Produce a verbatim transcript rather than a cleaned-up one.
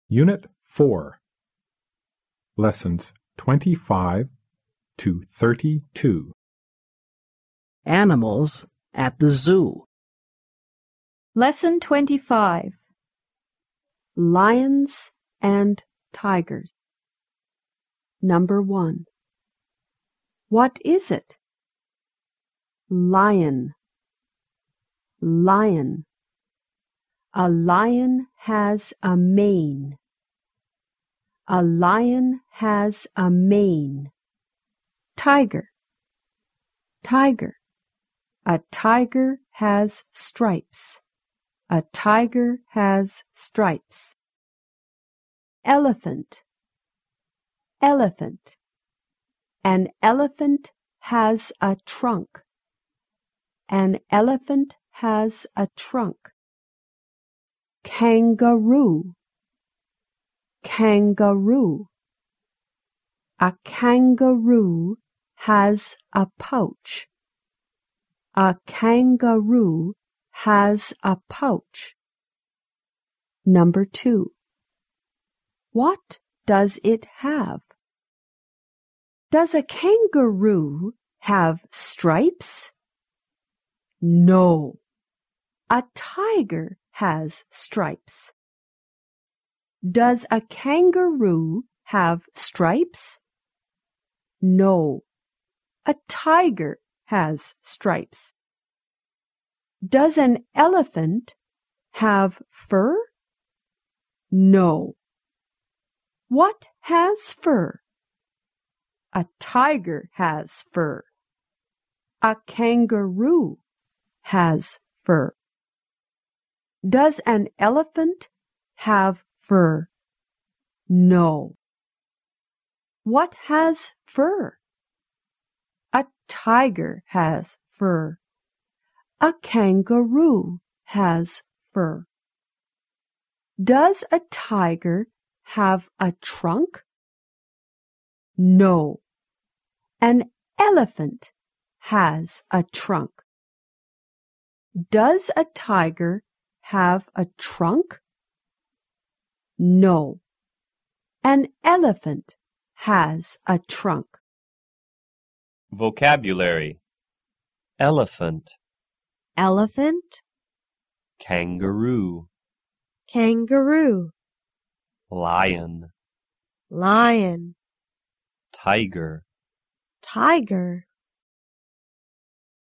Unit four, Lessons twenty-five to thirty-two. Animals at the zoo. Lesson twenty-five. Lions and tigers. Number one. What is it? Lion. Lion. A lion has a mane. A lion has a mane. Tiger. Tiger. A tiger has stripes. A tiger has stripes. Elephant. Elephant. An elephant has a trunk. An elephant has a trunk. Kangaroo. Kangaroo. A kangaroo has a pouch. A kangaroo has a pouch. Number two. What does it have? Does a kangaroo have stripes? No. A tiger has stripes. Does a kangaroo have stripes? No. A tiger has stripes. Does an elephant have fur? No. What has fur? A tiger has fur. A kangaroo has fur. Does an elephant have fur? No. What has fur? A tiger has fur. A kangaroo has fur. Does a tiger have a trunk? No. An elephant has a trunk. Does a tiger have a trunk? No. An elephant has a trunk. Vocabulary: elephant, Elephant, kangaroo, kangaroo, lion, lion, tiger, tiger,